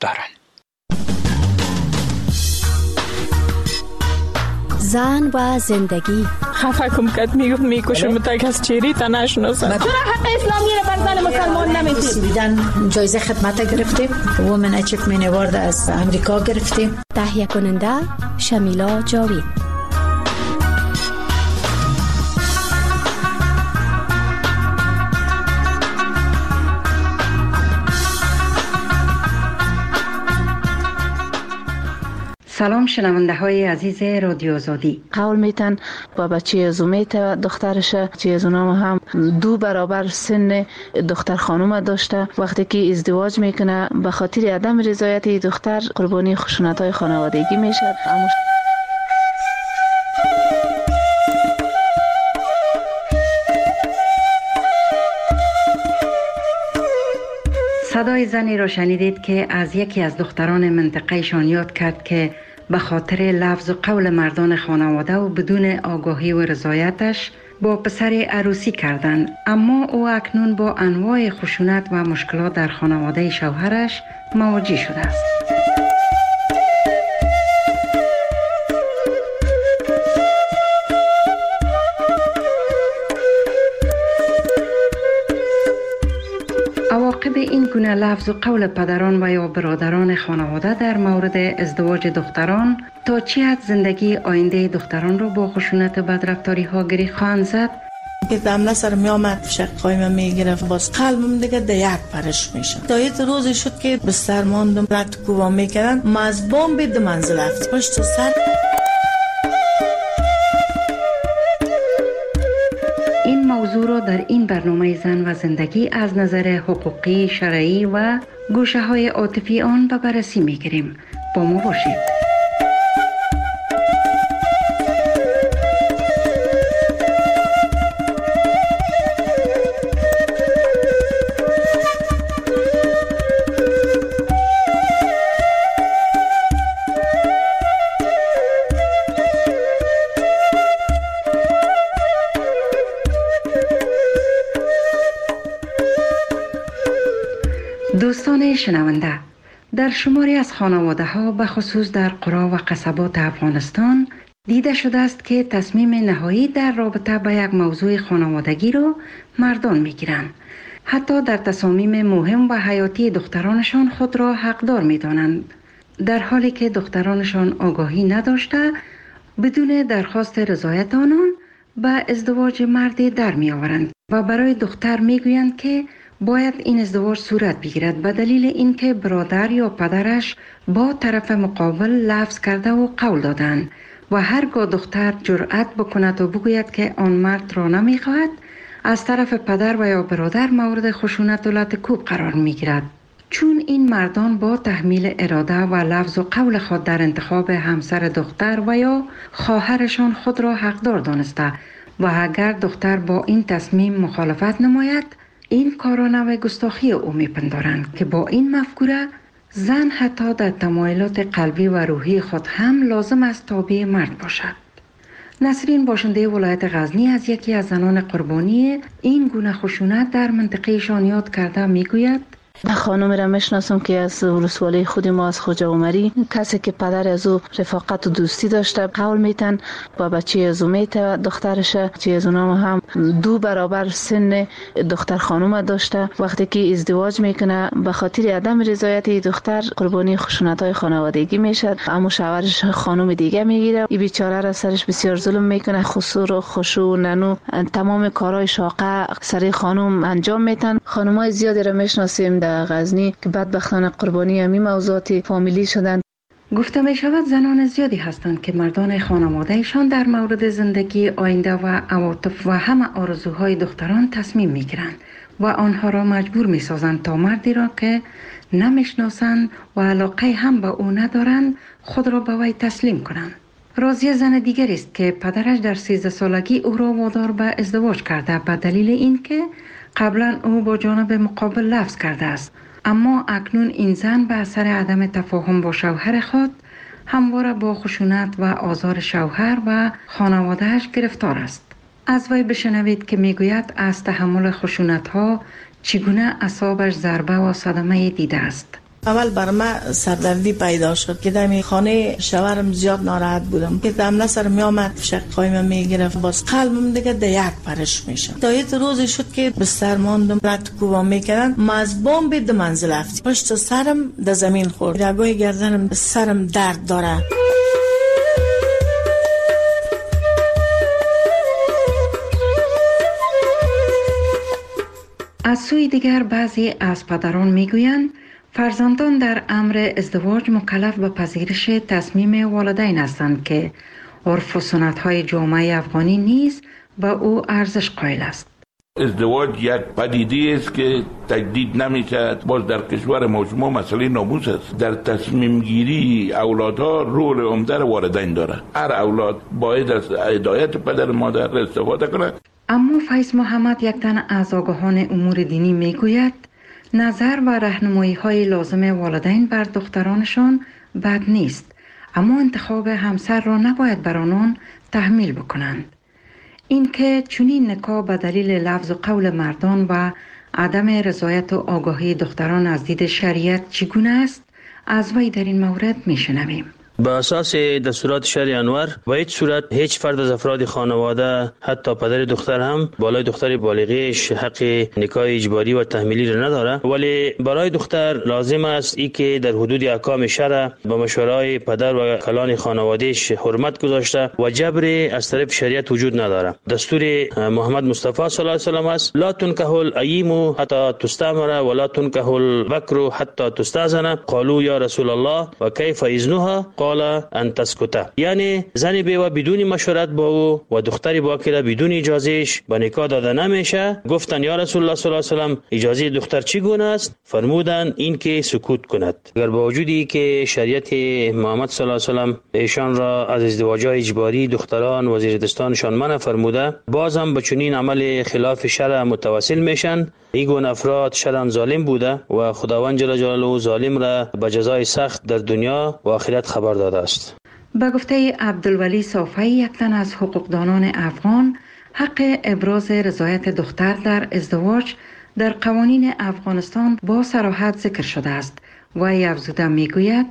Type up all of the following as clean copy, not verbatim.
دارند. زن و زندگی. خفه کم کد میکشم تک از چیری تا نشناسم. چرا حق اسلامی رو بر زن مسلمان نمیدید؟ بیدن جایزه خدمت گرفتیم، وومن اچیومنت اوارد از امریکا گرفتیم. تهیه کننده شمیلا جاوید. سلام شنونده های عزیز رادیو آزادی. قول میتن با بچه ازومیت و دخترشه، بچه ازونام هم 2 برابر سن دختر خانوم داشته. وقتی که ازدواج میکنه به خاطر عدم رضایت دختر قربانی خشونت های خانوادگی میشه. صدای زنی را شنیدید که از یکی از دختران منطقه شان یاد کرد که به خاطر لفظ و قول مردان خانواده و بدون آگاهی و رضایتش با پسر عروسی کردند، اما او اکنون با انواع خشونت و مشکلات در خانواده شوهرش مواجه شده است. عواقب این گونه لفظ و قول پدران و یا برادران خانواده در مورد ازدواج دختران تا چه حد زندگی آینده دختران را با خشونت و بدرفتاری ها گره خواهند زد؟ که دمله سر می آمد شقای من می گرفت، باز قلبم دیگه در یک پرش میشه. تا یه روزی شد که بستر ماندم، رد کوبا میکردن، ما از بام به منزل رفت پشت سر. این موضوع را در این برنامه زن و زندگی از نظر حقوقی، شرعی و گوشه های عاطفی آن به بررسی میگیریم. با ما باشید. دوستان شنونده، در شماری از خانواده ها به خصوص در قرى و قصبات افغانستان دیده شده است که تصمیم نهایی در رابطه با یک موضوع خانوادگی را مردان میگیرند. حتی در تصامیم مهم و حیاتی دخترانشان خود را حقدار میدانند، در حالی که دخترانشان آگاهی نداشته بدون درخواست رضایت آنان به ازدواج مردی در می آورند و برای دختر میگویند که باید این ازدواج صورت بگیرد به دلیل اینکه برادر یا پدرش با طرف مقابل لفظ کرده و قول دادند و هرگاه دختر جرأت بکند و بگوید که آن مرد را نمیخواهد، از طرف پدر و یا برادر مورد خشونت و لطکوب قرار میگیرد. چون این مردان با تحمیل اراده و لفظ و قول خود در انتخاب همسر دختر و یا خواهرشان خود را حقدار دانسته و اگر دختر با این تصمیم مخالفت نماید، این کارا نوع گستاخی او میپندارند که با این مفکوره زن حتی در تمایلات قلبی و روحی خود هم لازم است تابع مرد باشد. نسرین باشنده ولایت غزنی از یکی از زنان قربانی این گونه خشونت در منطقه شان یاد کرده میگوید: خانم را میشناسم که از ولسوالی خود ما از خوجا عمری، کسی که پدر از او رفاقت و دوستی داشته، قول میتن با بچه ازومیت و دخترشه، بچه ازونام هم 2 برابر سن دختر خانوم داشته. وقتی که ازدواج میکنه به خاطر عدم رضایت دختر قربانی خشونت های خانوادگی میشه، اما شوهرش خانوم دیگه میگیره. این بیچاره را سرش بسیار ظلم میکنه، خسور و خشوع ننو تمام کارهای شاقه سر خانوم انجام میتن. خانمای زیادی را میشناسیم در غزنی که بدبختانه قربانی همین موضوعات فامیلی شدند. گفته می شود زنان زیادی هستند که مردان خانوادهشان در مورد زندگی آینده و عواطف و همه آرزوهای دختران تصمیم می گیرند و آنها را مجبور می سازند تا مردی را که نمیشناسند و علاقه هم به او ندارند خود را به وی تسلیم کنند. راضیه زن دیگری است که پدرش در 13 سالگی او را وادار به ازدواج کرده به دلیل اینکه قبلا او با جانب مقابل لفظ کرده است، اما اکنون این زن به اثر عدم تفاهم با شوهر خود همواره با خشونت و آزار شوهر و خانوادهش گرفتار است. از وی بشنوید که میگوید از تحمل خشونت ها چگونه اعصابش ضربه و صدمه دیده است. اول بر من سردردی پیدا شد که در خانه شوهرم زیاد ناراحت بودم که دم سر می آمد شقای من میگرفت، باز قلبم دیگه در یک پرش میشه. تا یه روزی شد که بستر ماندم، رد کوبا میکردن، ما از بمب دو منزل رفتیم، پشت سرم در زمین خورد، رگای گردنم سرم درد داره. از سوی دیگر بعضی از پدران میگویند فرزندان در امر ازدواج مکلف به پذیرش تصمیم والدین هستند که عرف و سنت‌های جامعه افغانی نیز به او ارزش قائل است. ازدواج یک پدیده است که تجدید نمیشه. باز در کشور ما شما مسئله ناموس است. در تصمیم گیری اولادها رول عمده والدین داره. هر اولاد باید از هدایت پدر مادر استفاده کنه. اما فیض محمد، یک تن از آگاهان امور دینی، میگوید نظر و راهنمایی‌های لازم والدین بر دخترانشان بد نیست، اما انتخاب همسر را نباید بر آنان تحمیل بکنند. اینکه چنین نکاح به دلیل لفظ و قول مردان و عدم رضایت و آگاهی دختران از دید شریعت چگونه است، از وی در این مورد میشنویم. با اساس دستورات شرع انور و هیچ صورت هیچ فرد از افراد خانواده، حتی پدر دختر هم بالای دختر بالغیش حق نکاح اجباری و تحمیلی را نداره، ولی برای دختر لازم است ای که در حدود احکام شرع با مشورای پدر و کلان خانوادهش حرمت گذاشته و جبر از طرف شریعت وجود نداره. دستور محمد مصطفی صلی الله علیه و آله است: لا تنکح الاییم حتی تستأمر ولا تنکح البکر حتی تستأذن. قالوا یا رسول الله و کیف اذنها؟ قال ان تسکت. یعنی زن بیوه بدون مشورت با او و دختری باکره بدون اجازهش به نکاح داده نمیشه. گفتن یا رسول الله صلی الله علیه و آله اجازه دختر چگونه است؟ فرمودن این که سکوت کند. اگر با وجودی که شریعت محمد صلی الله علیه و آله ایشان را از ازدواج اجباری دختران و زیردستانشان منع فرموده، بازم به چنین عمل خلاف شرع متوسل میشن. این گونه افراد شرعاً ظالم بوده و خداوند جل جلاله ظالم را به جزای سخت در دنیا و آخرت خبر داده است. به گفته عبدالولی صافی، یک تن از حقوقدانان افغان، حق ابراز رضایت دختر در ازدواج در قوانین افغانستان با صراحت ذکر شده است و افزوده میگوید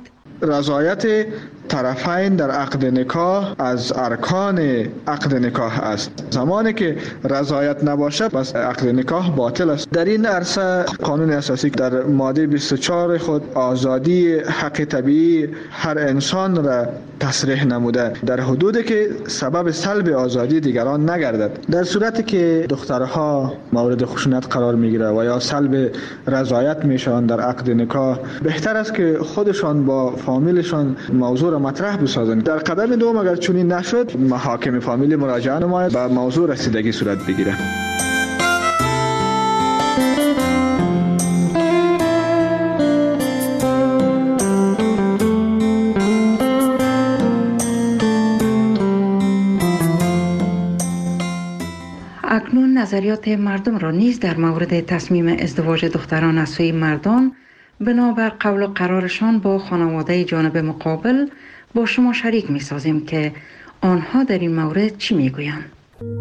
رضایت طرفین در عقد نکاح از ارکان عقد نکاح است. زمانی که رضایت نباشه بس عقد نکاح باطل است. در این عرصه قانون اساسی در ماده 24 خود آزادی حق طبیعی هر انسان را تصریح نموده، در حدودی که سبب سلب آزادی دیگران نگردد. در صورتی که دخترها مورد خشونت قرار میگیره و یا سلب رضایت میشن در عقد نکاح، بهتر است که خودشان با فامیلشان موضوع را مطرح بسازند. در قدم دوم اگر چنین نشد، محاکم فامیلی مراجعه نماید و موضوع رسیدگی صورت بگیره. اکنون نظریات مردم را نیز در مورد تصمیم ازدواج دختران از سوی مردان بنابر قول و قرارشان با خانواده جانب مقابل با شما شریک می سازیم که آنها در این مورد چی می گویند.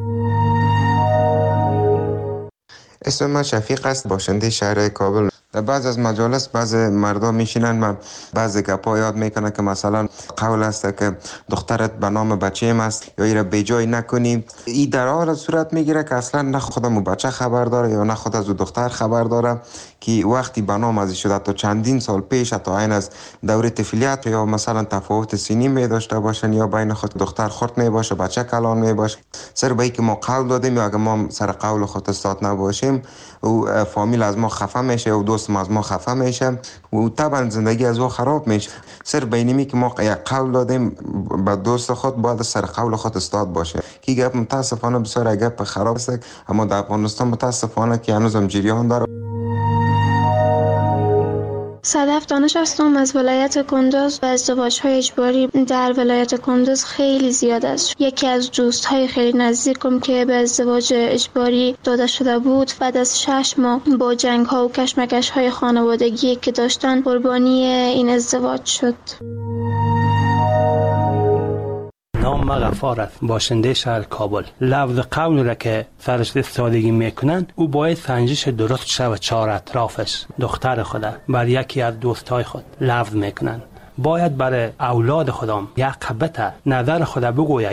اسم من شفیق است، باشنده شهر کابل. در بعض از مجالس بعض مردم میشینن و بعض گپا یاد میکنن که مثلا قول است که دخترت به نام بچه‌م است یا ایره بیجای نکنی. این در حال صورت میگیره که اصلا نه خودمو بچه خبر داره یا نه خود از دختر خبر داره که وقتی به نام ازش شده تا چندین سال پیش، تا این از دوره طفولیت یا مثلا تفاوت سنی می داشته باشن یا بین خود دختر خرد می باشه بچه کلان می باشه. سر به اینکه ما قول دادیم یا اگه ما سر قول خود استاد نباشیم و فامیل از ما خفه میشه و دوست ما از ما خفه میشه و طبعا زندگی از او خراب میشه. سر بینیمی که ما یک قول دادیم به دوست خود باید سر قول خود استاد باشه. کی گپ متاسفانه بسیار گپ خراب است، اما در افغانستان متاسفانه که هنوزم جریان داره. صدف دانش هستم از ولایت کندوز و ازدواج‌های اجباری در ولایت کندوز خیلی زیاد است. یکی از دوست‌های خیلی نزدیکم که به ازدواج اجباری داده شده بود، بعد از 6 ماه با جنگ‌ها و کشمکش‌های خانوادگی که داشتن قربانی این ازدواج شد. نام غفار است، باشنده شهر کابل. لفظ قول را که سرش استفاده میکنند او باید سنجش درست شود. چهار اطرافش دختر خود بر یکی از دوستای خود لفظ میکنند. باید برای اولاد خودم یک قبطه نظر خود بگوید.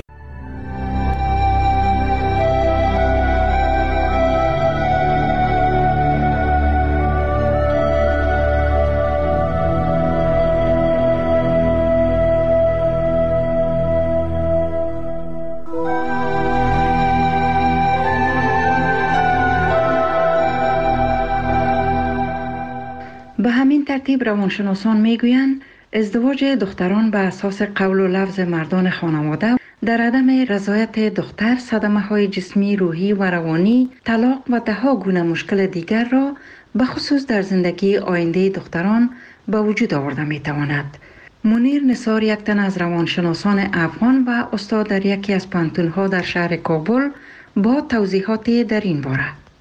به همین ترتیب روانشناسان میگویند ازدواج دختران به اساس قول و لفظ مردان خانواده در عدم رضایت دختر صدمه های جسمی، روحی و روانی، طلاق و دهها گونه مشکل دیگر را به خصوص در زندگی آینده دختران به وجود آورده میتواند. منیر نثار، یک تن از روانشناسان افغان و استاد در یکی از پانتون‌ها در شهر کابل، با توضیحات در این باره.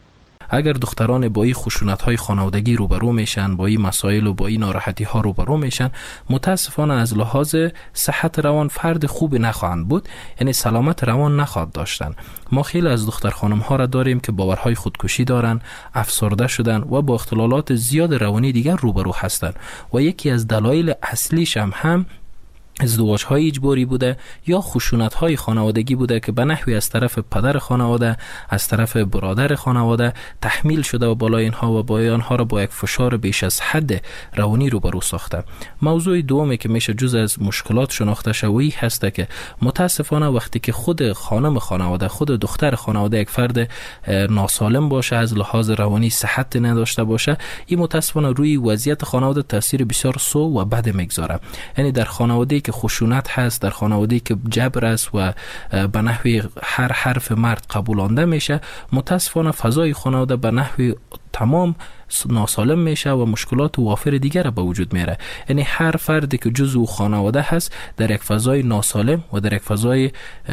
اگر دختران با این خشونت‌های خانوادگی روبرو میشن، با این مسائل و با این ناراحتی‌ها روبرو میشن، متاسفانه از لحاظ صحت روان فرد خوبی نخواهند بود، یعنی سلامت روان نخواهد داشتن. ما خیلی از دختر خانم‌ها را داریم که باورهای خودکشی دارن، افسرده شدن و با اختلالات زیاد روانی دیگر روبرو هستند و یکی از دلایل اصلیش هم ازدواج‌های اجباری بوده یا خشونت‌های خانوادگی بوده که به نحوی از طرف پدر خانواده، از طرف برادر خانواده تحمیل شده و بالای اینها و با آنها را با یک فشار بیش از حد روانی روبرو ساخته. موضوع دومی که میشه جز از مشکلات شناخته شوی هست که متاسفانه وقتی که خود خانم خانواده، خود دختر خانواده یک فرد ناسالم باشه، از لحاظ روانی صحت نداشته باشه، این متاسفانه روی وضعیت خانواده تاثیر بسیار سو و بد میگذاره. یعنی در خانواده که خشونت هست، در خانواده که جبر است و به نحوی هر حرف مرد قبولانده میشه، متاسفانه فضای خانواده به نحوی تمام ناسالم میشه و مشکلات وافر دیگر به وجود میاره. یعنی هر فردی که جزو خانواده هست در یک فضای ناسالم و در یک فضای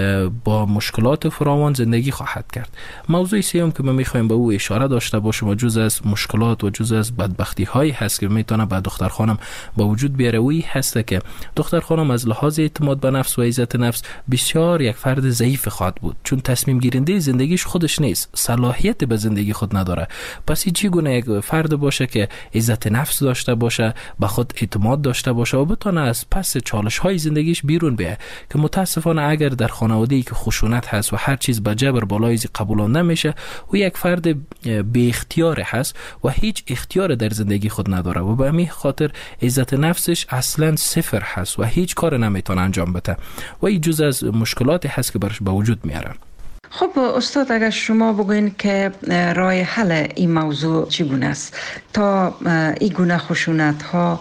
با مشکلات فراوان زندگی خواهد کرد. موضوع سوم که ما میخوایم به او اشاره داشته باشیم و جز از مشکلات و جز از بدبختی هایی هست که میتونه به دختر خانم به وجود بیاره، وی هست که دختر خانم از لحاظ اعتماد به نفس و عزت نفس بسیار یک فرد ضعیف خواهد بود، چون تصمیم گیرنده زندگیش خودش نیست، صلاحیت به زندگی خود نداره. پس چی گونه یک فرد باشه که عزت نفس داشته باشه، به خود اعتماد داشته باشه و بتونه از پس چالش های زندگیش بیرون بیه، که متاسفانه اگر در خانواده‌ای که خشونت هست و هر چیز به جبر بالای قبولانده میشه، او یک فرد بی اختیار هست و هیچ اختیار در زندگی خود نداره و به همین خاطر عزت نفسش اصلا صفر هست و هیچ کار نمیتونه انجام بده و این جز از مشکلاتی هست که برش به وجود میاره. خب استاد، اگر شما بگوین که راه حل این موضوع چگونه است تا این گونه خشونت ها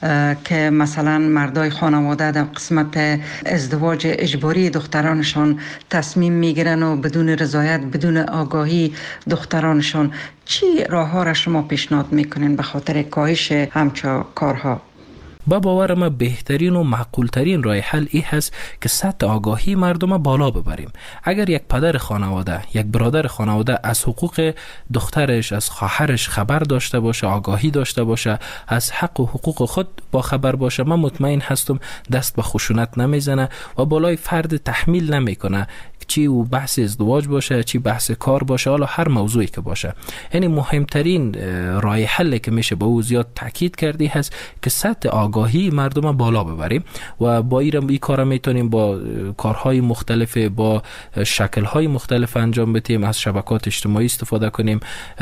که مثلا مردای خانواده در قسمت ازدواج اجباری دخترانشان تصمیم میگیرن و بدون رضایت، بدون آگاهی دخترانشان، چی راه ها را شما پیشنهاد میکنین به خاطر کاهش همچون کارها؟ با باور ما بهترین و معقولترین راه حل این هست که سطح آگاهی مردم بالا ببریم. اگر یک پدر خانواده، یک برادر خانواده از حقوق دخترش، از خواهرش خبر داشته باشه، آگاهی داشته باشه، از حق و حقوق خود با خبر باشه، من مطمئن هستم دست به خشونت نمیزنه و بالای فرد تحمیل نمیکنه، چی او بحث ازدواج باشه، چی بحث کار باشه، حالا هر موضوعی که باشه. یعنی مهمترین راه حل که میشه به او زیاد تاکید کردی هست که سطح آگاهی مردم بالا ببریم و با این کار میتونیم با کارهای مختلف، با شکلهای مختلف انجام بدیم، از شبکات اجتماعی استفاده کنیم،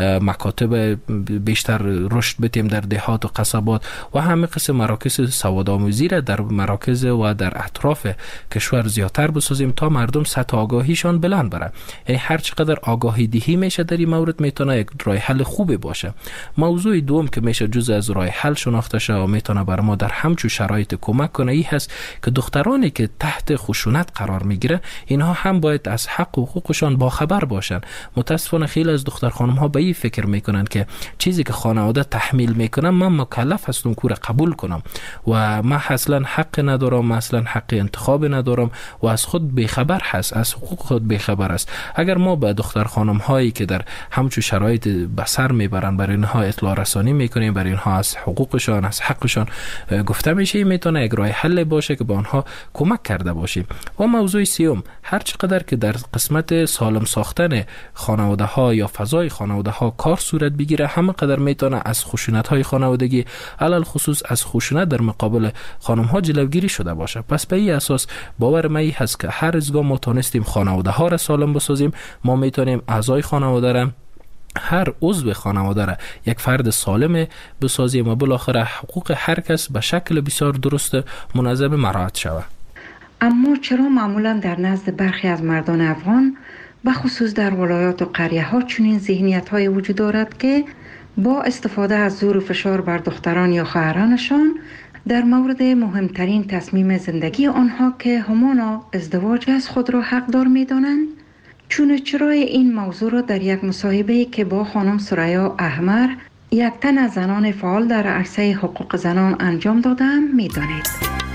مکاتب بیشتر رشد بدیم در دهات و قصبات و همه قسم مراکز سوادآموزی را در مراکز و در اطراف کشور زیادتر بسازیم تا مردم سطح آگاهیشان بلند بره. یعنی هر چقدر آگاهی دهی میشه در این مورد میتونه یک راه حل خوبی باشه. موضوع دوم که میشه جز از راه حل شناخته شه و میتونه بر ما در همچون شرایط کمک کنه این هست که دخترانی که تحت خشونت قرار میگیره اینها هم باید از حق و حقوقشان باخبر باشن. متاسفانه خیلی از دختر خانم ها به این فکر میکنن که چیزی که خانواده تحمیل میکنن من مکلف هستم که قبول کنم و من اصلا حق ندارم، اصلا حق انتخاب ندارم و از خود بیخبر هست، از حقوق خود بیخبر است. اگر ما به دختر خانم هایی که در همچون شرایط بسر میبرن برای اینها اطلاع رسانی میکنیم، برای اینها از حقوقشان، از حقشان گفته میشه این میتونه یک راه حل باشه که به آنها کمک کرده باشه. و موضوع سیوم، هر چقدر که در قسمت سالم ساختن خانواده ها یا فضای خانواده ها کار صورت بگیره، همه قدر میتونه از خشونت های خانوادگی، علل خصوص از خشونت در مقابل خانم ها جلوگیری شده باشه. پس به این اساس باور من هست که هر از گاه ما تونستیم خانواده ها را سالم بسازیم، ما میتونیم اعضای خانواده را، هر عضو خانواده را یک فرد سالم بسازیم و بالاخره حقوق هر کس به شکل بسیار درست منظم مراعات شود. اما چرا معمولا در نزد برخی از مردان افغان به خصوص در ولایات و قریه ها چنین ذهنیت های وجود دارد که با استفاده از زور و فشار بر دختران یا خواهرانشان در مورد مهمترین تصمیم زندگی آنها که همانا ازدواج از خود را حقدار می دانند؟ چرا این موضوع را در یک مصاحبه که با خانم ثریا احمر، یک تن از زنان فعال در عرصه حقوق زنان انجام دادم می دانید.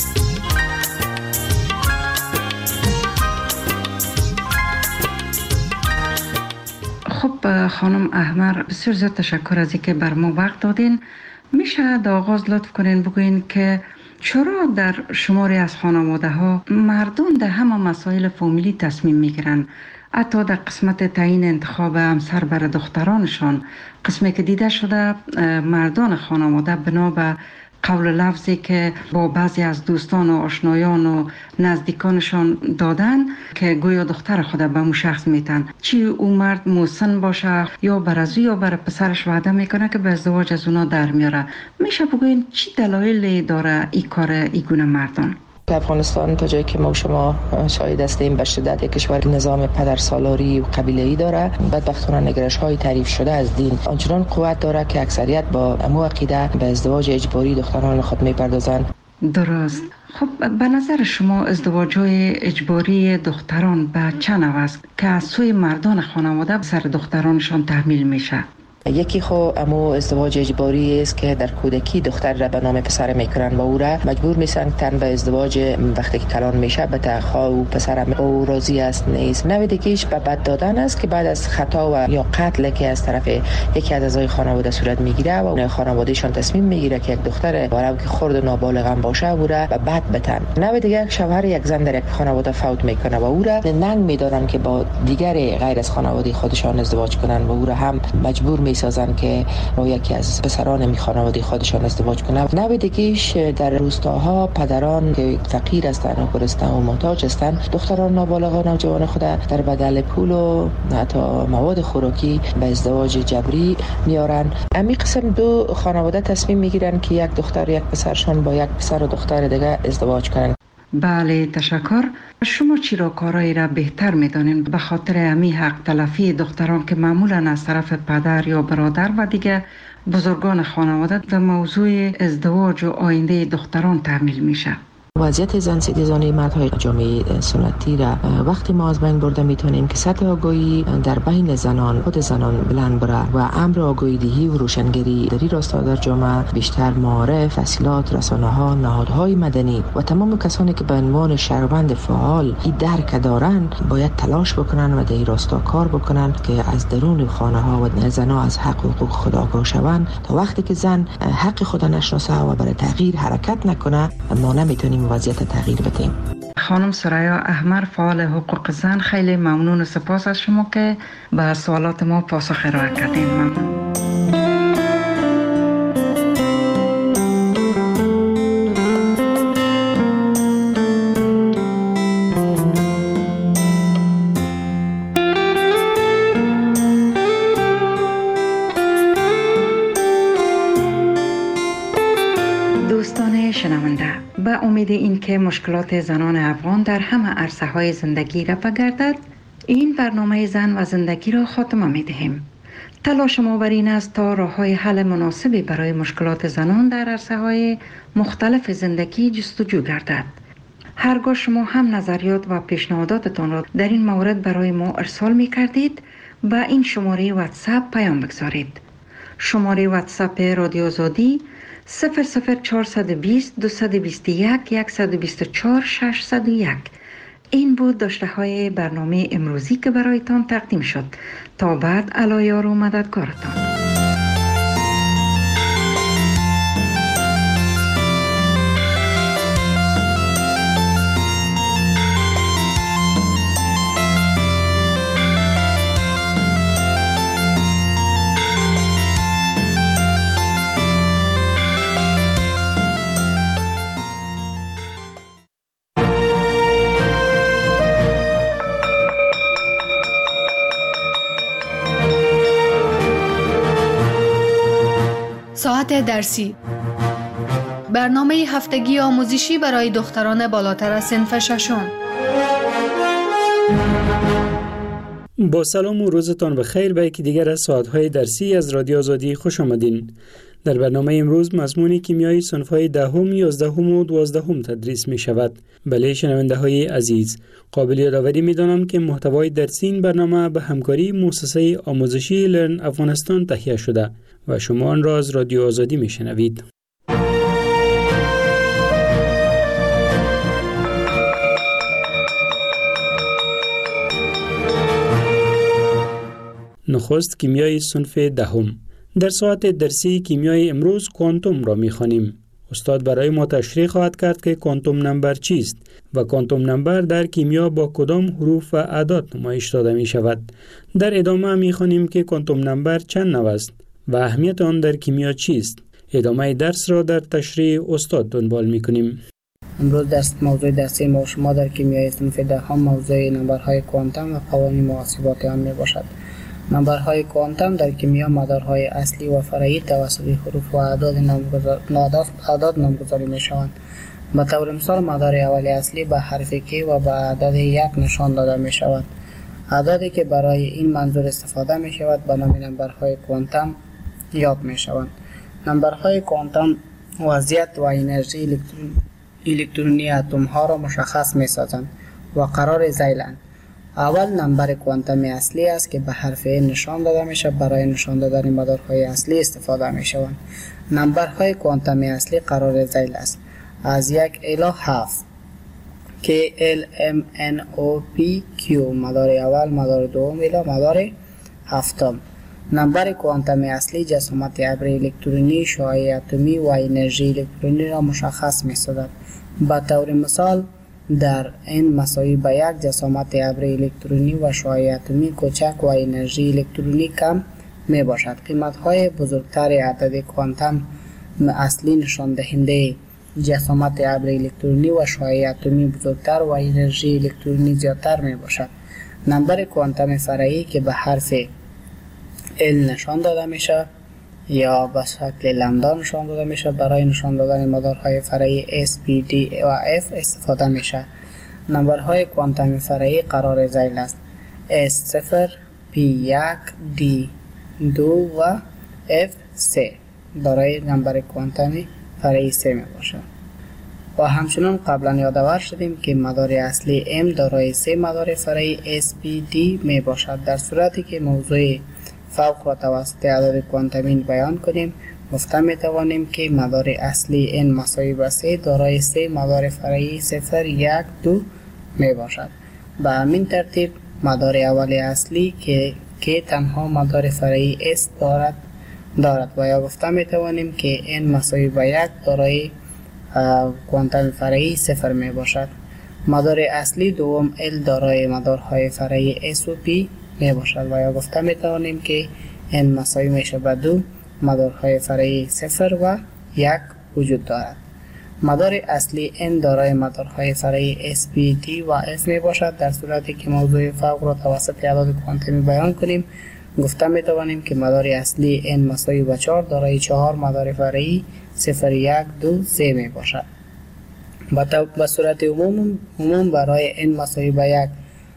خب خانم احمر، بسیار زیاد تشکر از اینکه بر ما وقت دادین. میشه در آغاز لطف کنین بگوین که چرا در شماری از خانواده ها مردم در همه مسائل فامیلی تصمیم میگیرن، حتی در قسمت تعیین انتخاب همسر برای دخترانشان، قسمی که دیده شده مردان خانواده بنا به قول لفظی که با بعضی از دوستان و آشنایان و نزدیکانشان دادن که گویا دختر خود به اون شخص میتن، چی اون مرد مسن باشه یا برازو یا برای پسرش وعده میکنه که به ازدواج از اونا در میاره. میشه بگوین چی دلایلی داره این کار ایگونه مردان؟ افغانستان تا جایی که ما و شما شاهد هستیم به شدت یک کشور نظام پدرسالاری و قبیله‌ای داره. بدبختانه نگرش‌های تعریف شده از دین آنچنان قوت داره که اکثریت با امو عقیده به ازدواج اجباری دختران خود می‌پردازند. درست. خب به نظر شما ازدواج‌های اجباری دختران به چه نوع است که از سوی مردان خانواده سر دخترانشان تحمیل میشه؟ یکی خو امو ازدواج اجباری است که در کودکی دختر را به نام پسر میکنن و او را مجبور میسن تن به ازدواج وقتی که کلان میشه به تخا و پسر او راضی است نیست. نوع دیگه‌اش به بد دادن است که بعد از خطا و یا قتل که از طرف یکی از اعضای خانواده صورت میگیره و خانوادهشان تصمیم میگیره که یک دختر ولو که خرد و نابالغ هم باشه او را به بد بتن. نوع دیگه شوهر یک زن در یک خانواده فوت میکنه و او را ننگ میدارن که با دیگر غیر از خانواده خودشان ازدواج کنن و او را هم مجبور سازن که با یکی از پسران خانواده خودشان ازدواج کنند. نوع دیگه‌اش در روستاها پدران که فقیر هستند و گرسنه و محتاج هستند دختران نابالغ و نوجوان خود در بدل پول و حتی مواد خوراکی به ازدواج جبری میارن. امی قسم دو خانواده تصمیم میگیرن که یک دختر یک پسرشان با یک پسر و دختر دیگه ازدواج کنن. بله تشکر. شما چرا کارایی را بهتر میدانین به خاطر امی حق تلفی دختران که معمولا از طرف پدر یا برادر و دیگه بزرگان خانواده در موضوع ازدواج و آینده دختران تحمیل میشه؟ وضعیت زن ستیزانه مردهای جامعه سنتی را وقتی ما از بین برده میتونیم که سطح آگاهی در بین زنان خود زنان بلند بره و امر آگاهی دهی و روشنگری در این راستا در جامعه بیشتر معارف، تحصیلات، رسانه‌ها، نهادهای مدنی و تمام کسانی که به عنوان شهروند فعال این درک دارن باید تلاش بکنن و در این راستا کار بکنن که از درون خانه‌ها و زنها از حق و حقوق خود آگاه شوند. تا وقتی که زن حق خود نشناسه و برای تغییر حرکت نکنه ما نمیتونیم وضعیت تغییر بدیم. خانم ثریا احمر فعال حقوق زن، خیلی ممنون و سپاس از شما که به سوالات ما پاسخ ارائه کردین. ممنون. دوستان شنونده، به امید این که مشکلات زنان افغان در همه عرصه های زندگی رفع گردد، این برنامه زن و زندگی را خاتمه می دهیم. تلاش ما بر این است تا راه های حل مناسبی برای مشکلات زنان در عرصه های مختلف زندگی جستجو گردد. هرگاه شما هم نظریات و پیشنهاداتتان را در این مورد برای ما ارسال می کردید، به این شماره واتساپ پیام بگذارید. شماره واتساپ رادیو آزادی 00420 221 124 601. این بود داشته های برنامه امروزی که برایتان تقدیم شد. تا بعد علایار و مددگارتان. ساعت درسی، برنامه هفتگی آموزشی برای دختران بالاتر از صنف ششم. با سلام و روزتان بخیر به یکی دیگر از ساعت‌های درسی از رادیو آزادی خوش آمدین. در برنامه امروز مضمون کیمیای صنف‌های دهم، 11 و 12 تدریس می شود. بله شنونده‌های عزیز، قابل یادآوری می‌دانم که محتوای درسی این برنامه به همکاری مؤسسه آموزشی لرن افغانستان تهیه شده و شما آن را از رادیو آزادی می‌شنوید. نخست کیمیای صنف دهم. در ساعت درسی کیمیای امروز کوانتوم را می‌خوانیم. استاد برای ما تشریح خواهد کرد که کوانتوم نمبر چیست و کوانتوم نمبر در کیمیا با کدام حروف و اعداد نمایش داده می شود. در ادامه می‌خوانیم که کوانتوم نمبر چند نوع است و اهمیت آن در کیمیا چیست. ادامه درس را در تشریح استاد دنبال می‌کنیم. امروز موضوع درسی ما شما در کیمیای صنف دهم موضوع نمبرهای کوانتوم و قوانین محاسبات آن میباشد. نمبرهای کوانتوم در کیمیا مدارهای اصلی و فرعی توسط حروف و اعداد نامگذاری میشوند. به طور مثال مدار اولی اصلی به حرف کی و به عدد 1 نشان داده می شود. اعدادی که برای این منظور استفاده می شود به نام نمبرهای کوانتوم یاد می شوند. نمبرهای کوانتوم وضعیت و انرژی الکترونی اتم ها را مشخص می سازند و قرار ذیلند. اول نمبر کوانتوم اصلی است که به حرف نشان داده می شود. برای نشان دادن مدارهای اصلی استفاده می شوند. نمبرهای کوانتوم اصلی قرار ذیل است از 1 الی 7 که L M N O P Q مدار اول، مدار دوم الی مدار هفتم. نمبر کوانتوم اصلی جسامت ابر الکترونی، شعاع اتمی و انرژی الکترونی را مشخص می سازد. به طور مثال در n مساوی به 1 جسامت ابر الکترونی و شعاع اتمی کوچک و انرژی الکترونی کم می باشد. قیمت های بزرگتر عدد کوانتوم اصلی نشان دهنده جسامت ابر الکترونی و شعاع اتمی بزرگتر و انرژی الکترونی زیادتر می باشد. نمبر کوانتوم فرعی که به حرف L نشان داده می شود یا به شکل لامدا نشان داده می شود. برای نشان دادن مدارهای فرعی S, P, D و F استفاده می شود. نمبرهای کوانتوم فرعی قرار ذیل است. S0, P1, D2 و F3 برای نمبر کوانتوم فرعی 3 می باشد. و همچنان قبلا یادآور شدیم که مدار اصلی M دارای 3 مدار فرعی S, P, D می باشد. در صورتی که موضوع فوق را توسط عدد کوانتومی بیان کنیم گفته می توانیم که مدار اصلی n مساوی به 3 دارای 3 مدار فرعی 0, 1, 2 می باشد. به همین ترتیب مدار اول اصلی که تنها مدار فرعی s دارد و یا گفته می توانیم که n مساوی به 1 دارای کوانتوم فرعی 0 می باشد. مدار اصلی دوم L دارای مدارهای فرعی S و P می باشد و یا گفته می توانیم که n مساوی میشه به 2 مدارهای فرعی 0 و 1 وجود دارد. مدار اصلی n دارای مدارهای فرعی S, P, D و F می باشد. در صورتی که موضوع فوق را توسط اعداد کوانتومی بیان کنیم گفته می توانیم که مدار اصلی n مساوی به 4 دارای 4 مدار فرعی 0, 1, 2, 3 می باشد. به صورت عموم برای n مساوی به 1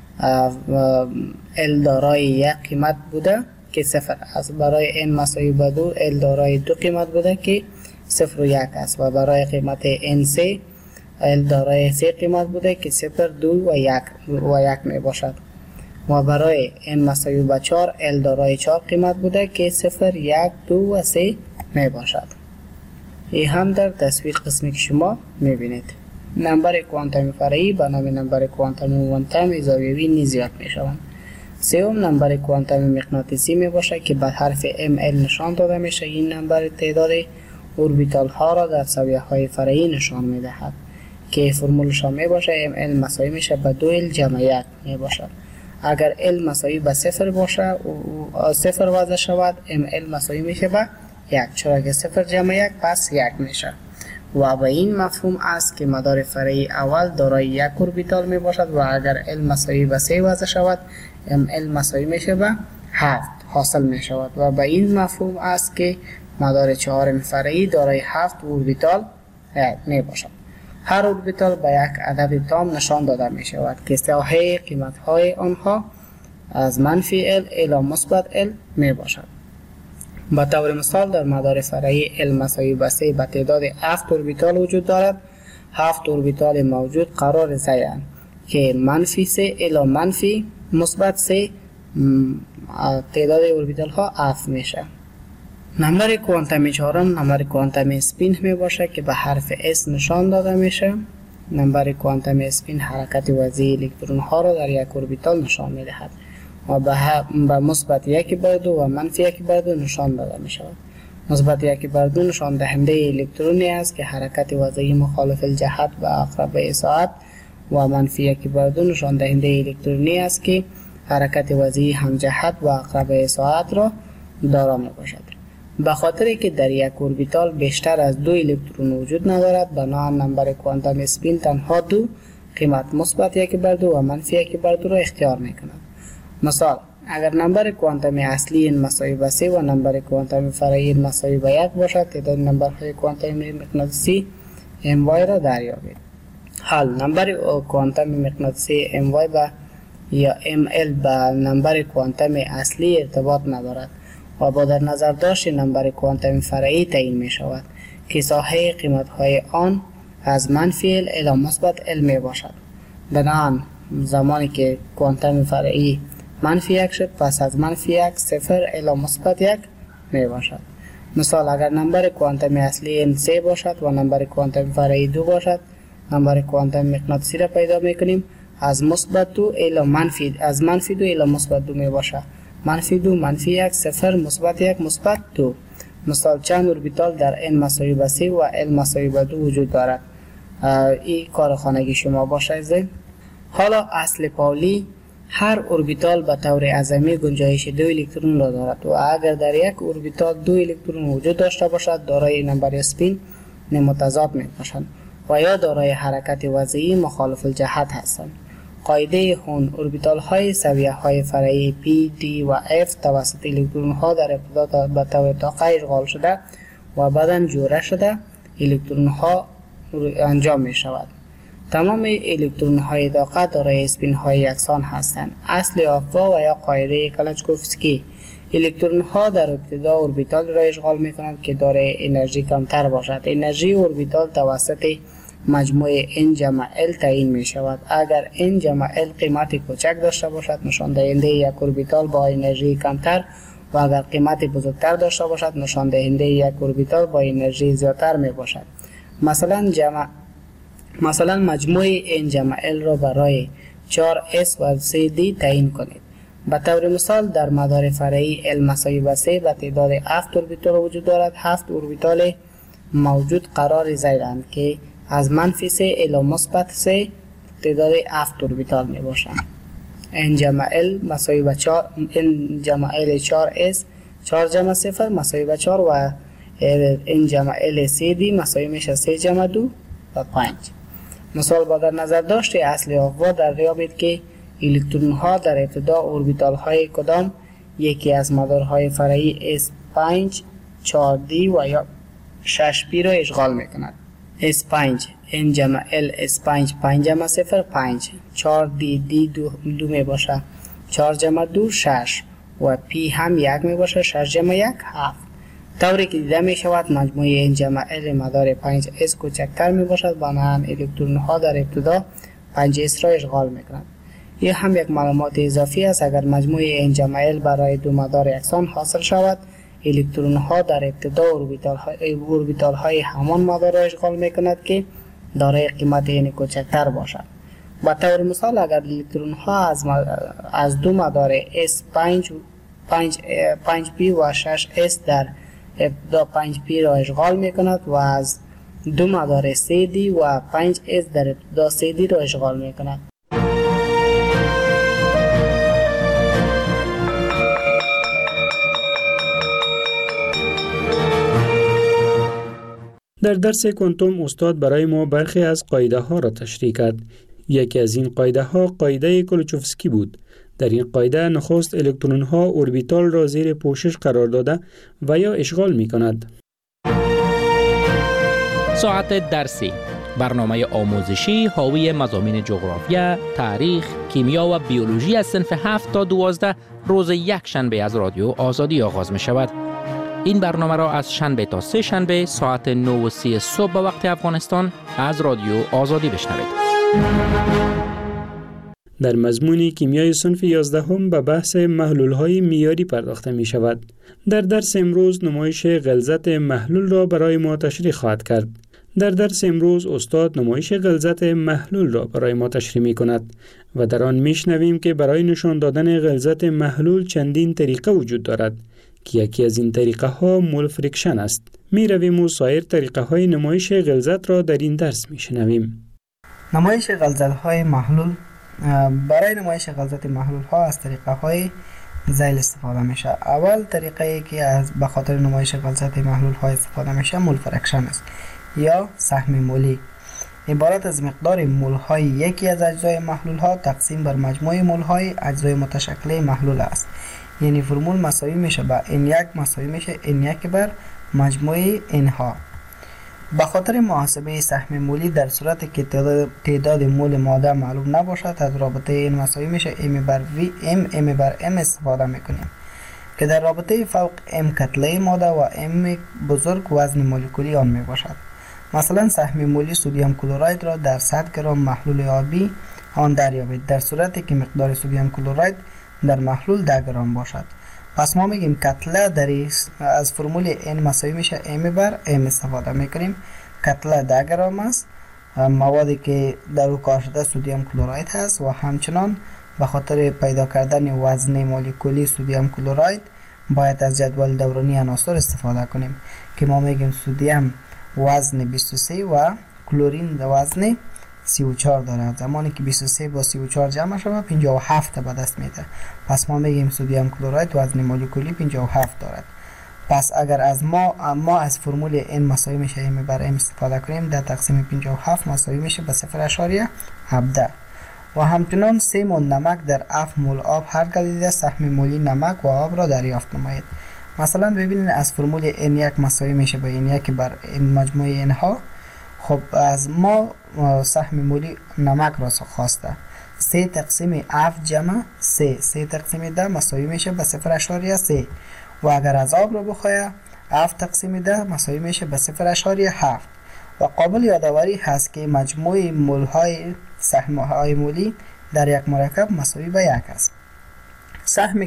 L دارای 1 قیمت بوده که 0 است. برای n مساوی به 2 L دارای 2 قیمت بوده که 0 و 1 است و برای قیمت n3 L دارای 3 قیمت بوده که 0, 2 و 1 می باشد و برای n مساوی به 4 L دارای 4 قیمت بوده که 0, 1, 2 و 3 می باشد. این هم در تصویر قسمی که شما می بینید. نمبر کوانتوم فرعی به نام نمبر کوانتوم موانتوم زاویه‌ای نیز یاد می شوند. سوم نمبر کوانتوم مغناطیسی می باشد که به حرف ML نشان داده می شود. این نمبر تعداد اوربیتال ها را در زاویه های فرعی نشان می دهد که فرمولش می باشد ML مساوی می شود به 2L جمع 1 می باشد. اگر L مساوی به 0 باشد و 0 وضع شود ML مساوی می شود به 1 چرا که 0 جمع 1 پس 1 می شود. و به این مفهوم است که مدار فرعی اول دارای 1 اوربیتال می باشد و اگر L مساوی به 3 وضع شود ML مساوی می شود به 7 حاصل می شود و به این مفهوم است که مدار چهارم فرعی دارای 7 اوربیتال می باشد. هر اوربیتال به یک عدد تام نشان داده می شود که ساحه قیمت های آنها از منفی L الی مثبت L می باشد. به طور مثال در مدار فرعی L مساوی به 3 به تعداد 7 اوربیتال وجود دارد. 7 اوربیتال موجود قرار زیرند که منفی 3 الی منفی مثبت 3 تعداد اوربیتال ها 7 میشه. نمبر کوانتومی چهارم نمبر کوانتومی اسپین می باشه که به حرف S نشان داده میشه. نمبر کوانتومی اسپین حرکت وضعی الکترون ها را در یک اوربیتال نشان می دهد و به مثبت 1/2 و منفی 1/2 نشان داده می شود. مثبت 1/2 نشان دهنده الکترونی است که حرکت وضعی مخالف الجهت و عقربه ساعت و منفی 1/2 نشان دهنده الکترونی است که حرکت وضعی همجهت و عقربه ساعت را دارا می باشد. به خاطر که در یک اوربیتال بیشتر از 2 الکترون وجود ندارد، بنابراین نمبر کوانتوم اسپین تنها 2 قیمت مثبت 1/2 و منفی 1/2 را اختیار می کند. مثال: اگر نمبر کوانتومی اصلی مساوی به 3 و نمبر کوانتومی فرعی مساوی به 1 باشد، تعداد نمبرهای کوانتومی مغناطیسی MY را دریابید. حال نمبر کوانتومی مغناطیسی MY یا ML به نمبر کوانتومی اصلی ارتباط ندارد و با در نظر داشت نمبر کوانتومی فرعی تعیین می شود که ساحه قیمت های آن از منفی L الی مثبت L می باشد. بنابراین زمانی که کوانتوم فرعی منفی 1 شد، پس از منفی 1 0 الی مثبت 1 می باشد. مثال: اگر نمبر کوانتومی اصلی N3 باشد و نمبر کوانتومی فرعی 2 باشد، نمبر کوانتومی مغناطیسی را پیدا می کنیم از مثبت 2 الی منفی 2 الی مثبت 2 می باشد. منفی 2 منفی 1 0 مثبت 1 مثبت 2. مثال: چند اوربیتال در N مساوی به 3 و L مساوی به 2 وجود دارد. این کار خانگی شما باشه. حالا اصل پاولی: هر اوربیتال به طور اعظمی گنجایش 2 الکترون را دارد و اگر در یک اوربیتال 2 الکترون وجود داشته باشد، دارای نمبر اسپین متضاد می باشند و یا دارای حرکت وضعی مخالف الجهت هستند. قاعده هون: اوربیتال های سویه های فرعی P, D و F توسط الکترون ها در ابتدا به طور طاقه اشغال شده و بعداً جوره شده الکترون ها انجام می شود. تمام الکترون های طاقه دارای اسپین های یکسان هستند. اصل آفوا و یا قاعده کلاشکوفسکی: الکترون ها در ابتدا اوربیتال را اشغال می کنند که دارای انرژی کمتر باشد. انرژی اوربیتال توسط مجموع N جمع L تعیین می شود. اگر N جمع L قیمت کوچک داشته باشد، نشان دهنده یک اوربیتال با انرژی کمتر و اگر قیمت بزرگتر داشته باشد، نشان دهنده یک اوربیتال با انرژی زیادتر می باشد. مثلا مجموع N جمع L را برای 4S و 3D تعیین کنید. به طور مثال در مدار فرعی L مساوی به 3 به تعداد 7 اوربیتال وجود دارد. 7 اوربیتال موجود قرار زیرند که از منفی 3 الی مثبت 3 تعداد 7 اوربیتال می باشند. N جمع L مساوی به 4 N جمع L 4S 4 جمع 0 مساوی به 4 و N جمع L 3D مساوی میشه 3 جمع 2 و 5. مثال: با در نظر داشت اصل آفوا دریابید که الکترون ها در ابتدا اوربیتال های کدام یکی از مدارهای فرعی S5 4D و یا 6P را اشغال می کند. S5 N جمع L S5 5 جمع 0 5 4D D 2 می باشه 4 جمع 2 6 و P هم 1 می باشه 6 جمع 1 7. طوری که دیده می شود مجموع N جمع L مدار 5S کوچکتر می باشد، بنابراین الکترون ها در ابتدا 5S را اشغال می کنند. این هم یک معلومات اضافی است. اگر مجموع N جمع L برای دو مدار یکسان حاصل شود، الکترون ها در ابتدا اوربیتال های همان مدار را اشغال می کند که دارای قیمت N کوچکتر باشد. به طور مثال اگر الکترون ها از دو مدار S5 5P و 6S در ابتدا 5P را اشغال می کند و از دو مدار 3D و 5S در ابتدا 3D را اشغال می کند. در درس کوانتوم استاد برای ما برخی از قاعده ها را تشریح کرد. یکی از این قاعده ها قاعده کلوچوفسکی بود. در این قاعده نخست الکترون ها اوربیتال را زیر پوشش قرار داده و یا اشغال می کند. ساعت درسی، برنامه آموزشی حاوی مضامین جغرافیا، تاریخ، کیمیا و بیولوژی از صنف 7 تا 12 روز یک شنبه از رادیو آزادی آغاز می شود. این برنامه را از شنبه تا سه شنبه ساعت 9:30 صبح به وقت افغانستان از رادیو آزادی بشنوید. در مضمون کیمیای صنف 11 به بحث محلول‌های معیاری پرداخته می شود. در درس امروز نمایش غلظت محلول را برای ما تشریح خواهد کرد. در درس امروز استاد نمایش غلظت محلول را برای ما تشریح می کند و در آن می شنویم که برای نشان دادن غلظت محلول چندین طریقه وجود دارد که یکی از این طریقه ها مول فریکشن است. می رویم و سایر طریقه های نمایش غلظت را در این درس می شنویم. نمایش غلظت های محلول. برای نمایش غلظت محلول ها از طریقه های ذیل استفاده میشه. اول طریقه ای که از به خاطر نمایش غلظت محلول ها استفاده میشه مول فریکشن است یا سهم مولی. عبارت از مقدار مول های یکی از اجزای محلول ها تقسیم بر مجموع مول های اجزای متشکل محلول است. یعنی فرمول مساوی میشه با n1 مساوی میشه n1 بر مجموع n ها. به خاطر محاسبه سهم مولی در صورت که تعداد مول ماده معلوم نباشد از رابطه n مساوی میشه m بر v m بر m استفاده میکنیم که در رابطه فوق m کتله ماده و m بزرگ وزن مولکولی آن میباشد. مثلا سهم مولی سدیم کلراید را در 100 گرم محلول آبی آن دریابید در صورتی که مقدار سدیم کلراید در محلول 10 گرم باشد. پس ما میگیم کتله در از فرمول n مساوی میشه m بر m استفاده میکنیم. کتله 10 گرم است. موادی که در او کار شده سدیم کلراید هست و همچنان به خاطر پیدا کردن وزن مولکولی سدیم کلراید باید از جدول دورانی عناصر استفاده کنیم که ما میگیم سدیم وزن 23 و کلورین وزن 34 دارد. زمانی که 23 با 34 جمع شود 57 به دست میده. پس ما میگیم سدیم کلراید وزن مولکولی 57 دارد. پس اگر از ما از فرمول n مساوی میشه m بر m استفاده کنیم 10 تقسیم 57 مساوی میشه به 0.17 و همچنان 3 مول نمک در 7 مول آب هر گلیده سهم مولی نمک و آب را دریافت نمایید. مثلا ببینید از فرمول n1 مساوی میشه به n1 بر n مجموع n ها. خب از ما سهم مولی نمک را خواسته 3 تقسیم 7 جمع 3 تقسیم 10 مساوی میشه به 0.3 و اگر از آب را بخواهد 7 تقسیم 10 مساوی میشه به 0.7 و قابل یادآوری هست که مجموع مول های سهم های مولی در یک مرکب مساوی به 1 است. سهم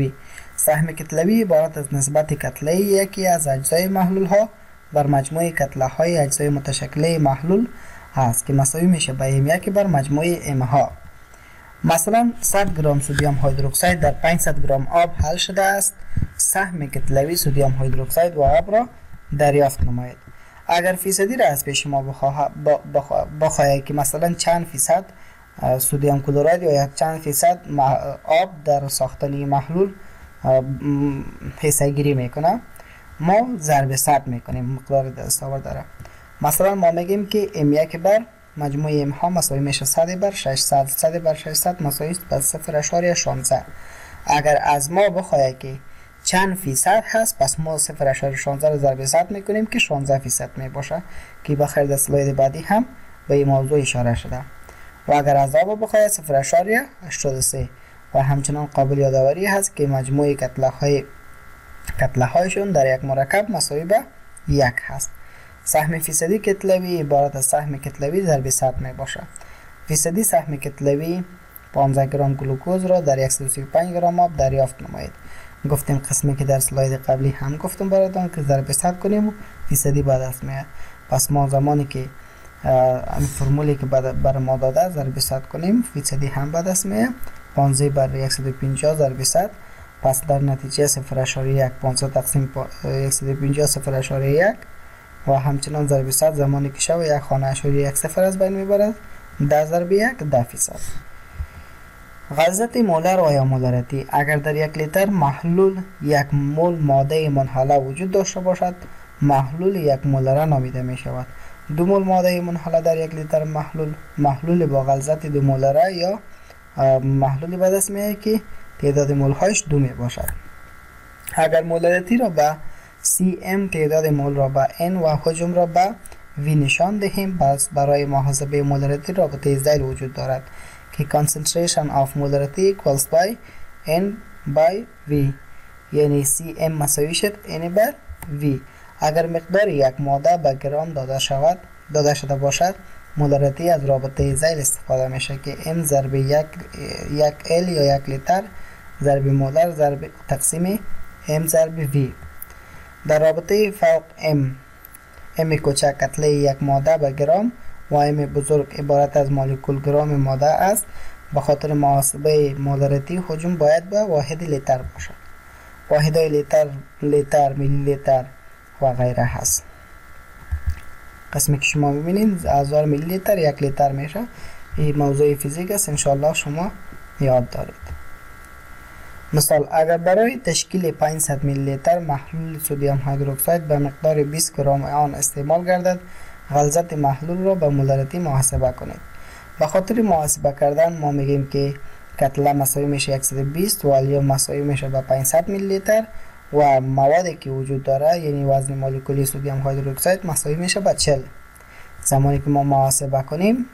کتلوی عبارت از نسبت کتله یکی از اجزای محلول ها بر مجموع کتله های اجزای متشکل محلول هست که مساوی میشه به m1 بر مجموع m ها. مثلا 100 گرم سدیم هیدروکسید در 500 گرم آب حل شده است. سهم کتلوی سدیم هیدروکسید و آب را دریافت نمایید. اگر فیصدی را از پیش ما بخواهید که مثلا چند فیصد سدیم کلراید یا چند فیصد آب در ساختن محلول حصه گیری میکنه ما ضرب 100 میکنیم مقدار دستاورد داره. مثلا ما میگیم که m1 بر مجموع m ها مساوی میشه 100 بر 600 100 بر 600 مساوی به 0.16. اگر از ما بخواهد که چند فیصد هست پس ما 0.16 رو ضرب 100 میکنیم که 16 فیصد میباشه که بخیر در اسلاید بعدی هم به این موضوع اشاره شده. و اگر از آب بخواهد 0.83 و همچنان قابل یادآوری هست که مجموع کتله هایشون در یک مرکب مساوی به 1 هست. سهم فیصدی کتلوی عبارت از سهم کتلوی ضرب 100 می باشه. فیصدی سهم کتلوی 15 گرم گلوکوز را در 135 گرم آب دریافت نمایید. گفتیم قسمی که در سلاید قبلی هم گفتم براتون که ضرب 100 کنیم و فیصدی به دست میاد. پس ما زمانی که این فرمولی که بر ما داده ضرب 100 کنیم فیصدی هم به دست میاد. 15 بر 150 ضرب 100 پس در نتیجه 0.1 500 تقسیم 150 0.1 و همچنان ضرب 100 زمانی که شود یک خانه اشاری یک صفر از بین میبرد 10 ضرب 1 10%. غلظت مولر و یا مولریتی اگر در یک لیتر محلول یک مول ماده منحله وجود داشته باشد محلول یک مولره نامیده می شود. 2 مول ماده منحله در یک لیتر محلول با غلظت 2 مولره یا محلولی به دست میاد که تعداد مول هایش 2 می باشد. اگر مولریتی را به CM، تعداد مول را به N و حجم را به V نشان دهیم، پس برای محاسبه مولریتی رابطه ذیل وجود دارد که concentration of molarity equals by N by V، یعنی CM مساوی شد N بر V. اگر مقدار یک ماده به گرام داده شده باشد، مولریتی از رابطه ذیل استفاده میشه که M ضرب یک L یا 1 لیتر ضرب مولر ضرب تقسیم M ضرب V. در رابطه فوق M کوچک کتله یک ماده به گرام و M بزرگ عبارت از مولکول گرام ماده است. به خاطر محاسبه مولریتی حجم باید به واحد لیتر باشد. واحدهای لیتر، میلی لیتر و غیره هست. قسمی که شما میبینید 1000 میلی لیتر 1 لیتر میشه. این موضوع فیزیک است، انشاءالله شما یاد دارید. مثال، اگر برای تشکیل 500 میلی لیتر محلول سدیم هیدروکساید به مقدار 20 گرم آن استعمال گردد، غلظت محلول را به مولریتی محاسبه کنید. به خاطر محاسبه کردن ما میگیم که کتله مساوی میشه 120 و الیوم مساوی میشه به 500 میلی لیتر و موادی که وجود داره یعنی وزن مولکولی سدیم هیدروکساید مساوی میشه به 40. زمانی که ما محاسبه کنیم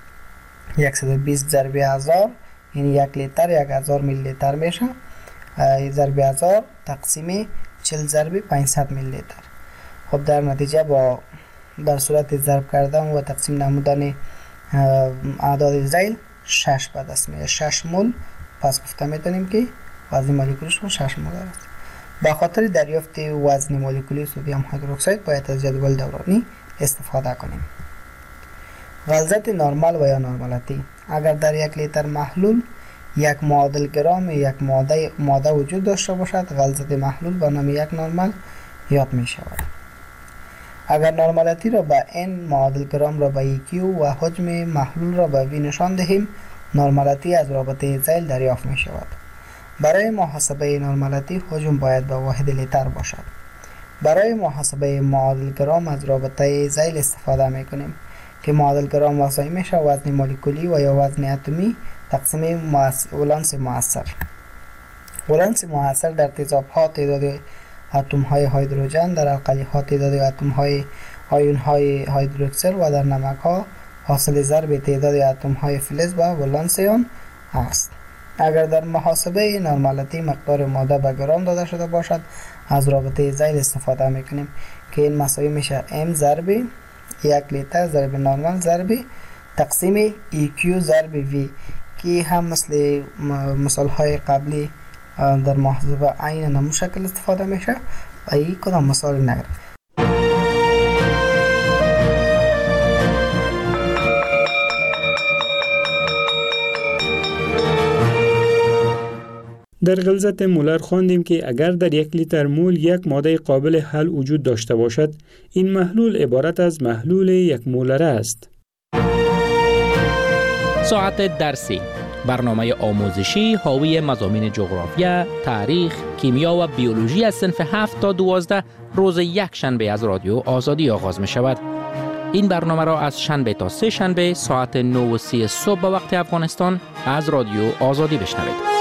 120 ضرب 1000 یعنی 1 لیتر 1000 میلی لیتر میشه، ضرب 1000 تقسیم 40 ضرب 500 میلی لیتر. خب در نتیجه با در صورت ضرب کردن و تقسیم نمودن اعداد ذیل 6 به دست میاد، 6 مول. پس گفته میتونیم که وزن مولکولیش 6 مول است. به خاطر دریافت وزن مولکولی سدیم هیدروکساید باید از جدول دورانی استفاده کنیم. غلظت نرمال و یا نرمالتی، اگر در 1 لیتر محلول یک معادل گرام یک ماده وجود داشته باشد، غلظت محلول به نام یک نرمال یاد می شود. اگر نرمالتی را به N، معادل گرام را به EQ و حجم محلول را به V نشان دهیم، نرمالتی از رابطه ذیل دریافت می شود. برای محاسبه نرمالتی حجم باید به واحد لیتر باشد. برای محاسبه معادل گرام از رابطه ذیل استفاده می کنیم که معادل گرام مساوی میشه وزن مولکولی و یا وزن اتمی تقسیم ولانس مؤثر. ولانس مؤثر در تیزاب ها تعداد اتم های هیدروژن، در القلی ها تعداد اتم های آیون های هیدروکسل و در نمک ها حاصل ضرب تعداد اتم های فلز و ولانس آن است. اگر در محاسبه نرمالتی مقدار ماده به گرام داده شده باشد، از رابطه ذیل استفاده میکنیم که این مساوی میشه M ضرب 1 لیتر ضرب نرمال ضرب تقسیم EQ ضرب V که هم مثل مثال های قبلی در محاسبه عین نمو شکل استفاده میشه و این کدام مثال نگرفت. در غلظت مولر خواندیم که اگر در 1 لیتر مول یک ماده قابل حل وجود داشته باشد، این محلول عبارت از محلول 1 مولره است. ساعت درسی، برنامه آموزشی حاوی مضامین جغرافیا، تاریخ، کیمیا و بیولوژی از صنف 7 تا 12 روز یک شنبه از رادیو آزادی آغاز می شود. این برنامه را از شنبه تا سه شنبه ساعت 9:30 صبح به وقت افغانستان از رادیو آزادی بشنوید.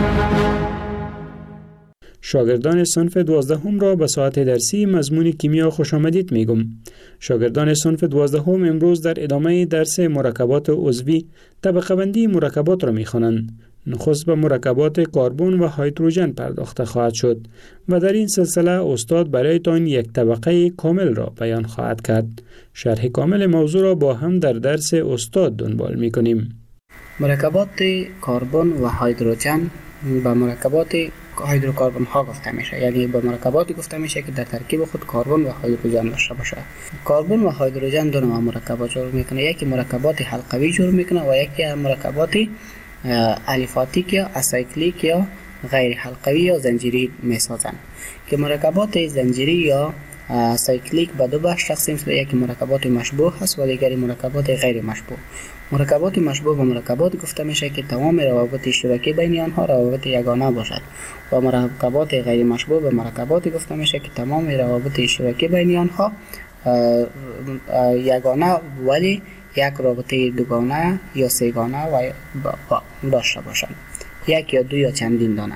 شاگردان صنف 12 را به ساعت درسی مضمون کیمیا خوش آمدید میگم. شاگردان صنف 12 امروز در ادامه درس مرکبات عضوی طبقه بندی مرکبات را میخوانند. نخست به مرکبات کربن و هیدروژن پرداخته خواهد شد و در این سلسله استاد برایتان یک طبقه کامل را بیان خواهد کرد. شرح کامل موضوع را با هم در درس استاد دنبال میکنیم. مرکبات کربن و هیدروژن به مرکبات هیدروکربن ها گفته میشه، یعنی به مرکباتی گفته میشه که در ترکیب خود کربن و هیدروژن داشته باشه. کربن و هیدروژن دو نوع مرکبات جور میکنه، یکی مرکبات حلقوی جور میکنه و یکی مرکبات الیفاتیک یا اسایکلیک یا غیر حلقوی یا زنجیری میسازن که مرکبات زنجیری یا سایکلیک به دو بخش تقسیم شده، یکی مرکبات مشبوه هست و دیگری مرکبات غیر مشبوه. مرکبات مشبوه به مرکبات گفته میشه که تمام روابط اشتراکی بین آنها روابط یگانه باشد و مرکبات غیر مشبوه به مرکبات گفته میشه که تمام روابط اشتراکی بین آنها یگانه ولی یک رابطه دوگانه یا سه‌گانه و داشته باشند، یک یا دو یا چندین دانه.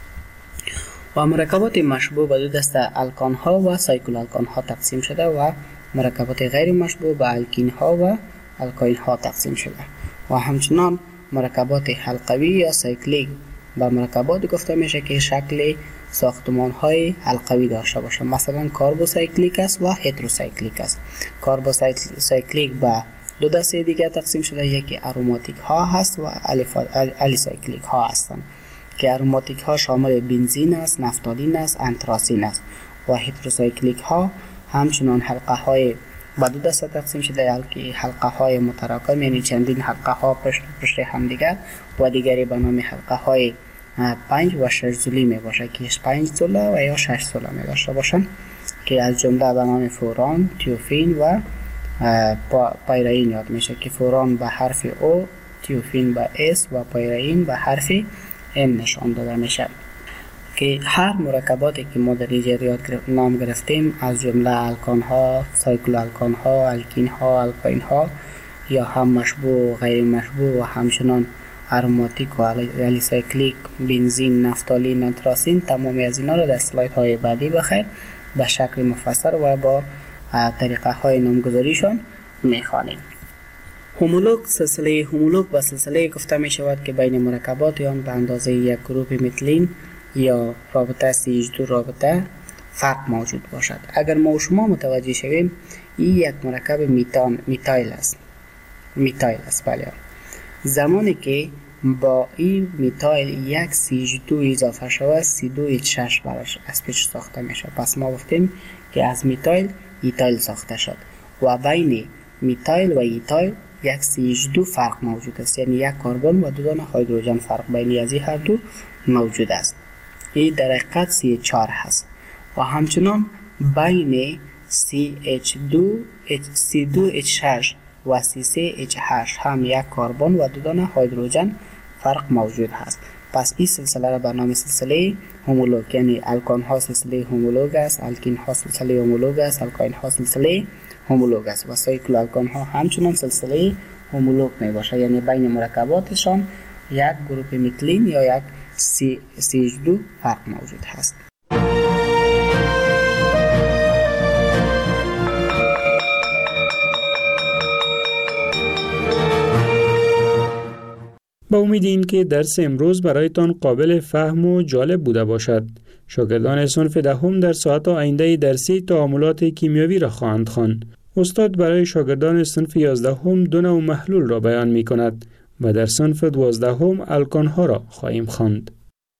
و مرکبات مشبوع به دو دسته الکان ها و سایکل الکان ها تقسیم شده و مرکبات غیر مشبوع به الکین ها و الکاین ها تقسیم شده. و همچنان مرکبات حلقوی یا سایکلیک به مرکبات گفته میشه که شکل ساختمان های حلقوی داشته باشه، مثلا کاربوسایکلیک است و هتروسایکلیک است. کاربوسایکلیک به دو دسته دیگه تقسیم شده، یکی اروماتیک ها هست و الیسایکلیک ها هستند که اروماتیک ها شامل بنزین است، نفتالین است، انتراسین است. و هتروسایکلیک ها همچنان حلقه های به دو دسته تقسیم شده، که حلقه های متراکم یعنی چندین حلقه ها پشت هم دیگر و دیگری به نام حلقه های 5 و 6 زولی می باشه که 5 زوله و یا 6 زوله می داشته باشن که از جمله به نام فوران، تیوفین و پایرین یاد میشه که فوران به حرف او، تیوفین به اس و پایرین به حرف ام نشان داده میشه. که هر مرکباتی که ما در اینجا نام گرفتیم از جمله الکان ها، سایکل الکان ها، الکین ها، الکاین ها یا هم مشبوع و غیر مشبوع و همچنان اروماتیک و الیسایکلیک، بنزین، نفتالین، انتراسین، تمامی از اینا رو در اسلاید های بعدی بخیر به شکل مفصل و با طریقه های نامگذاریشان میخوانیم. هومولوگ، سلسله هومولوگ به سلسله گفته می شود که بین مرکبات آن به اندازه یک گروپ متلین یا رابطه CH2 رابطه فرق موجود باشد. اگر ما و شما متوجه شویم این یک مرکب میتایل است. بله. زمانی که با این میتایل یک CH2 اضافه شود C2H6 براش اسپیچ ساخته میشه. پس ما گفتیم که از میتایل ایتایل ساخته شد و بین میتایل و ایتایل یک CH2 فرق موجود است، یعنی یک کربن و دو دانه هیدروژن فرق بین از این هر دو موجود است. این در حقیقت CH4 هست و همچنان بین C2H6 و C3H8 هم یک کربن و دو دانه هیدروژن فرق موجود هست. پس این سلسله را به نام سلسله هومولوگ، یعنی الکان ها سلسله هومولوگ است، الکین ها سلسله هومولوگ است، الکاین ها سلسله هومولوگ است و سایکل الکان ها همچنان سلسله هومولوگ می باشه، یعنی بین مرکباتشان یک گروپ میتلین یا یک CH2 فرق موجود هست. با امید این که درس امروز برایتان قابل فهم و جالب بوده باشد. شاگردان صنف دهم در ساعت آینده درسی تعاملات کیمیایی را خواهند خواند. استاد برای شاگردان صنف 11 دو نوع محلول را بیان می کند و در صنف 12 الکان ها را خواهیم خواند.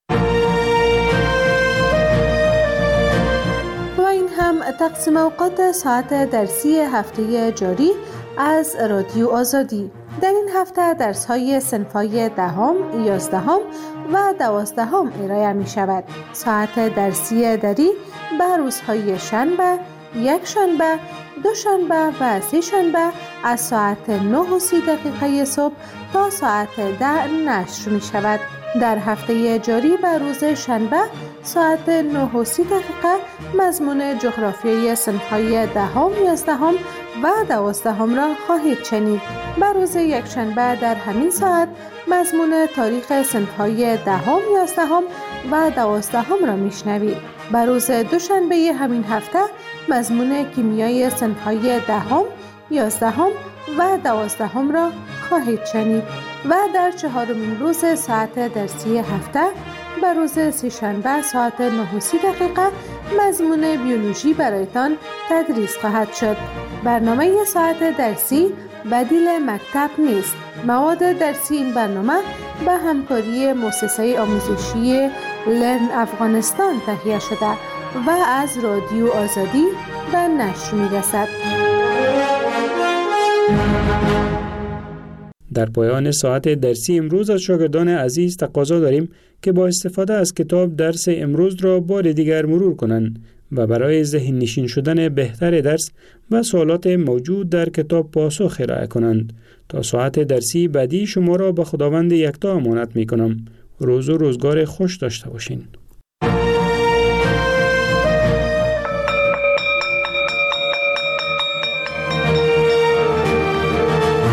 و این هم تقسیم اوقات ساعت درسی هفته جاری از رادیو آزادی. در این هفته درس‌های صنف‌های 10، 11 و 12 ارائه می شود. ساعت درسی دری به روزهای شنبه، یک شنبه، دو شنبه و سه شنبه از ساعت 9:30 صبح تا ساعت 10 نشر می شود. در هفته جاری به روز شنبه ساعت 9:30 مضمون جغرافیای صنف‌های 10، 11 و 12 را خواهید شنید. به روز یکشنبه در همین ساعت مضمون تاریخ صنف‌های 10، 11 و 12 را میشنوید. به روز دوشنبه همین هفته مضمون کیمیای صنف‌های 10، 11 و 12 را خواهید شنید و در چهارمین روز ساعت درسی هفته به روز سه‌شنبه ساعت 9:30 مضمون بیولوژی برایتان تدریس خواهد شد. برنامه ساعت درسی بدیل مکتب نیست. مواد درسی این برنامه به همکاری مؤسسه آموزشی لرن افغانستان تهیه شده و از رادیو آزادی به نشر می‌رسد. در پایان ساعت درسی امروز از شاگردان عزیز تقاضا داریم که با استفاده از کتاب درس امروز را بار دیگر مرور کنند و برای ذهن نشین شدن بهتر درس و سوالات موجود در کتاب پاسخ ارائه کنند. تا ساعت درسی بعدی شما را به خداوند یکتا امانت می کنم. روز و روزگار خوش داشته باشین.